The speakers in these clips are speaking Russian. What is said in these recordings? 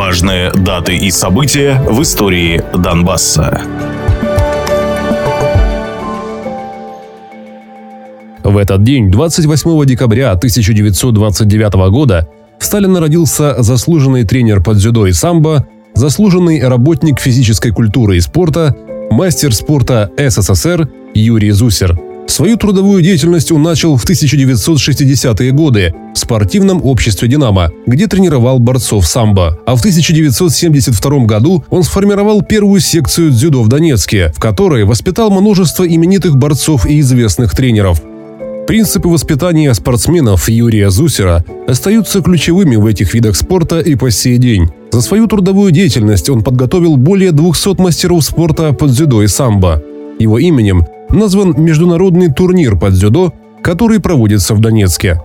Важные даты и события в истории Донбасса. В этот день, 28 декабря 1929 года, в Сталино родился заслуженный тренер по дзюдо и самбо, заслуженный работник физической культуры и спорта, мастер спорта СССР Юрий Зусер. Свою трудовую деятельность он начал в 1960-е годы в спортивном обществе «Динамо», где тренировал борцов самбо. А в 1972 году он сформировал первую секцию дзюдо в Донецке, в которой воспитал множество именитых борцов и известных тренеров. Принципы воспитания спортсменов Юрия Зусера остаются ключевыми в этих видах спорта и по сей день. За свою трудовую деятельность он подготовил более 200 мастеров спорта по дзюдо и самбо. Его именем назван международный турнир по дзюдо, который проводится в Донецке.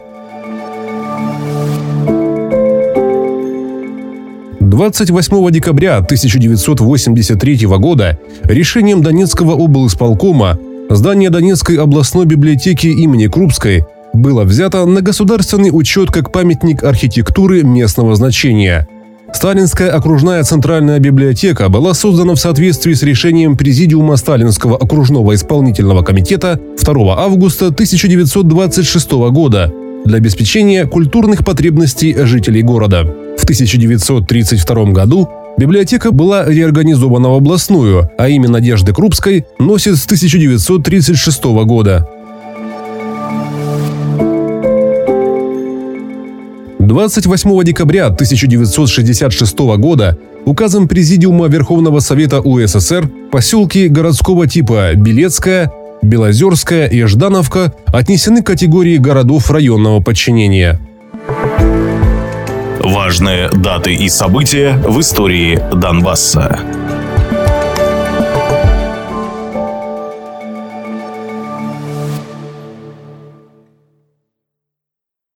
28 декабря 1983 года решением Донецкого облисполкома здание Донецкой областной библиотеки имени Крупской было взято на государственный учет как памятник архитектуры местного значения. Сталинская окружная центральная библиотека была создана в соответствии с решением Президиума Сталинского окружного исполнительного комитета 2 августа 1926 года для обеспечения культурных потребностей жителей города. В 1932 году библиотека была реорганизована в областную, а имя Надежды Крупской носит с 1936 года. 28 декабря 1966 года указом Президиума Верховного Совета УССР поселки городского типа Белецкая, Белозерская и Ждановка отнесены к категории городов районного подчинения. Важные даты и события в истории Донбасса.